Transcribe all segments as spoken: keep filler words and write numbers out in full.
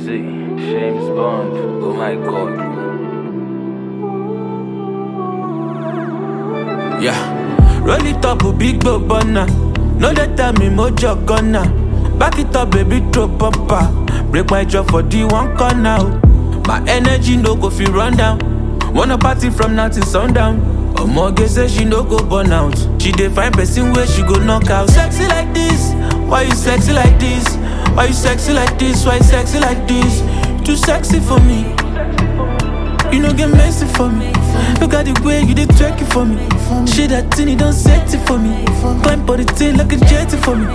See, James Bond, oh my god. Yeah, roll it up, a big bobana. No that time me mojo gonna. Back it up, baby, throw bumper. Break my jaw for the one corner. My energy no go feel run down. Wanna party from now till sundown. A mortgage say she no go burn out. She dey find person where she go knock out. Sexy like this, why you sexy like this? Why you sexy like this? Why you sexy like this? Too sexy for me. You no get messy for me. Look at the way you did twerk it for me. Shit that thing, you don't set it for me. Climb for the thing like a jetty for me.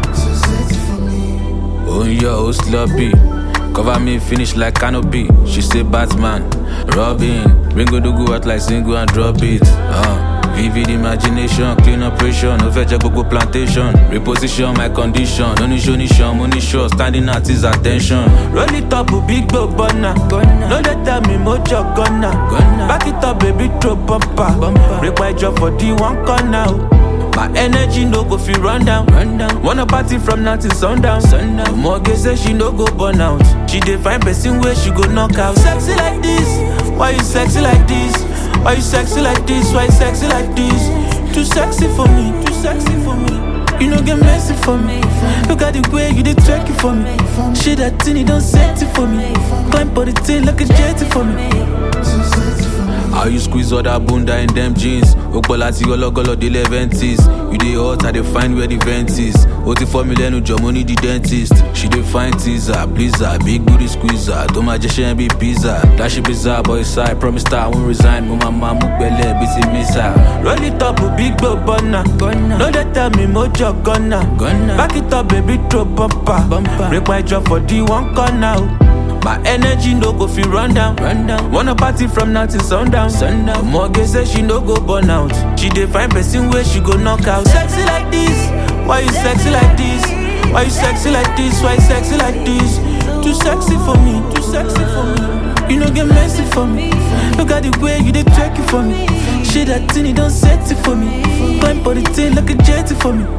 Oh yeah, oh sloppy. Cover me, finish like canopy. She say Batman, Robin. Ringo do go out like single and drop it. Uh. Vivid imagination, clean operation. No fetch go plantation. Reposition my condition. No need show, ni show, money show. Standing at his attention. Roll it up, a big bobana. No that time me mojo gonna. Back it up, baby, throw bumper. Break my jaw for the one corner. My energy no go feel run down. run down. Wanna party from now till sundown. sundown. Mortgage say she no go burn out. She dey find person where she go knock out. Sexy like this, why you sexy like this? Why you sexy like this? Why you sexy like this? Too sexy for me, too sexy for me. You no get messy for me. Look at the way you did twerk it for me. Shit that thing, you don't set it for me. Climb for the thing like a jetty for me. How you squeeze all that bunda in them jeans? Okpolati gologolo the leventies. You dey hot, I dey find where the vent is. Oti for me lenu your money the dentist. She dey find teaser, blizzard, big booty squeezer. Don't my jeshen be pizza. That shit bizarre, boy side. Promise that I won't resign. Mama mama mukbele, busy missa. Roll it up, a big bobana. No that time me mojo gonna. Back it up, baby, throw bumper. Break my jaw for the one corner. My energy no go feel run down. run down. Wanna party from now till sundown. sundown. Mortgage say she no go burn out. She dey find person where she go knock out. Sexy like this, why you sexy like this? Why you sexy like this? Why you sexy like this? Too sexy for me, too sexy for me. You no get messy for me. Look at the way you did twerk it for me. Shit that thing, you don't set it for me. Climb for the thing like a jetty for me.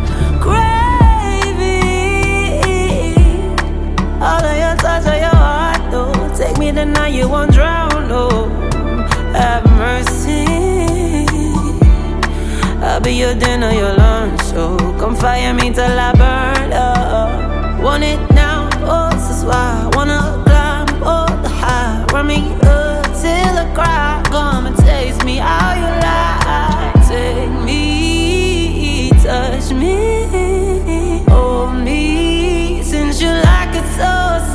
All of your touch of your heart, though. Take me the night you won't drown, oh. Have mercy. I'll be your dinner, your lunch, oh. Come fire me till I burn up. Want it now, oh, this is why I wanna climb, oh, the high. Run me up till I cry. Come and taste me how you lie. Take me, touch me, hold me. Since you like it so